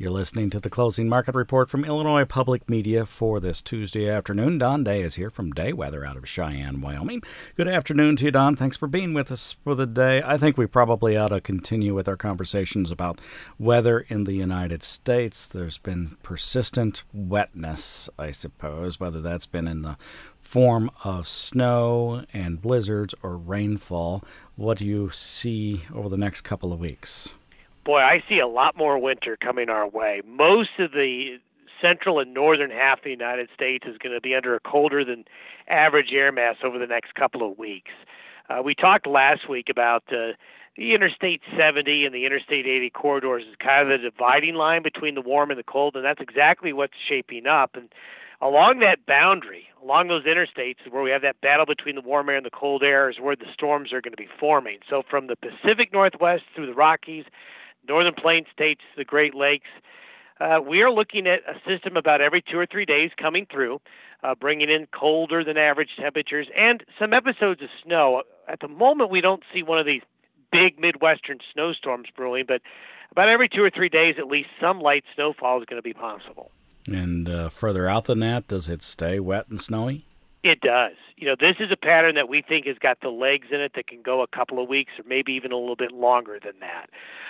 You're listening to the Closing Market Report from Illinois Public Media for this Tuesday afternoon. Don Day is here from Day Weather out of Cheyenne, Wyoming. Good afternoon to you, Don. Thanks for being with us for the day. I think we probably ought to continue with our conversations about weather in the United States. There's been persistent wetness, I suppose, whether that's been in the form of snow and blizzards or rainfall. What do you see over the next couple of weeks? Boy, I see a lot more winter coming our way. Most of the central and northern half of the United States is going to be under a colder than average air mass over the next couple of weeks. We talked last week about the Interstate 70 and the Interstate 80 corridors is kind of the dividing line between the warm and the cold, and that's exactly what's shaping up. And along that boundary, along those interstates where we have that battle between the warm air and the cold air is where the storms are going to be forming. So from the Pacific Northwest through the Rockies, Northern Plains states, the Great Lakes, we are looking at a system about every 2 or 3 days coming through, bringing in colder than average temperatures and some episodes of snow. At the moment, we don't see one of these big Midwestern snowstorms brewing, but about every 2 or 3 days, at least some light snowfall is going to be possible. And further out than that, does it stay wet and snowy? It does. You know, this is a pattern that we think has got the legs in it that can go a couple of weeks or maybe even a little bit longer than that.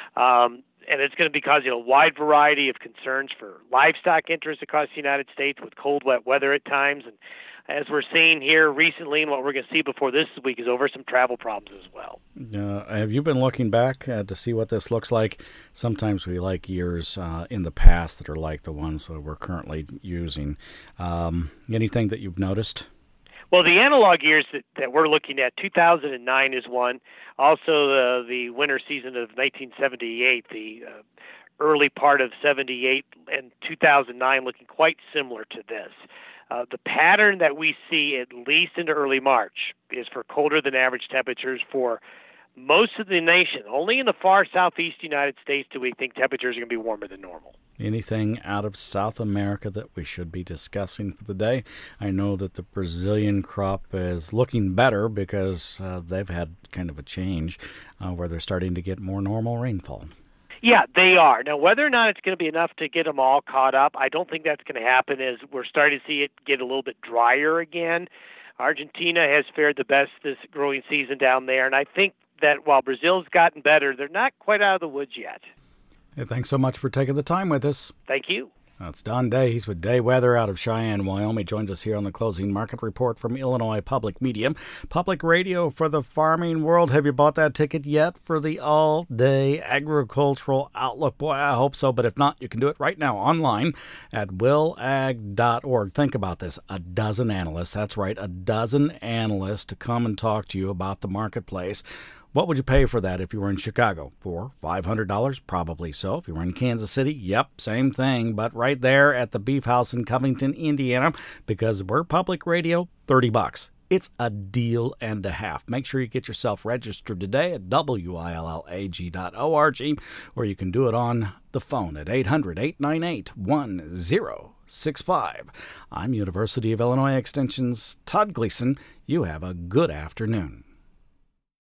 And it's going to cause a wide variety of concerns for livestock interests across the United States with cold, wet weather at times. And as we're seeing here recently and what we're going to see before this week is over, some travel problems as well. Have you been looking back to see what this looks like? Sometimes we like years in the past that are like the ones that we're currently using. Anything that you've noticed? Well, the analog years that we're looking at, 2009 is one. Also, the winter season of 1978, the early part of 78 and 2009 looking quite similar to this. The pattern that we see at least into early March is for colder than average temperatures for most of the nation. Only in the far southeast United States do we think temperatures are going to be warmer than normal. Anything out of South America that we should be discussing for the day? I know that the Brazilian crop is looking better because they've had kind of a change where they're starting to get more normal rainfall. Yeah, they are. Now, whether or not it's going to be enough to get them all caught up, I don't think that's going to happen as we're starting to see it get a little bit drier again. Argentina has fared the best this growing season down there, and I think that while Brazil's gotten better, they're not quite out of the woods yet. Hey, thanks so much for taking the time with us. Thank you. That's Don Day. He's with Day Weather out of Cheyenne, Wyoming. Joins us here on the Closing Market Report from Illinois Public Media. Public radio for the farming world. Have you bought that ticket yet for the all-day agricultural outlook? Boy, I hope so, but if not, you can do it right now online at willag.org. Think about this. A dozen analysts, that's right, a dozen analysts to come and talk to you about the marketplace. What would you pay for that if you were in Chicago? $400, $500? Probably so. If you were in Kansas City, yep, same thing. But right there at the Beef House in Covington, Indiana, because we're public radio, $30. It's a deal and a half. Make sure you get yourself registered today at willag.org, or you can do it on the phone at 800-898-1065. I'm University of Illinois Extension's Todd Gleason. You have a good afternoon.